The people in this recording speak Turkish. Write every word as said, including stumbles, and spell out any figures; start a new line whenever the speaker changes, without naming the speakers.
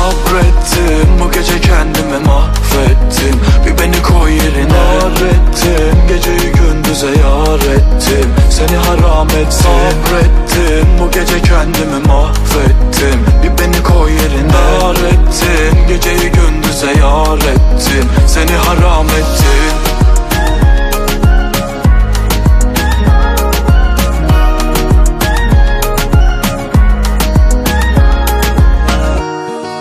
Sabrettim, bu gece kendimi mahvettim. Bir beni koy yerine, Sabrettim, geceyi gündüze yar ettim. Seni haram ettim. Sabrettim, bu gece kendimi mahvettim. Bir beni koy yerine.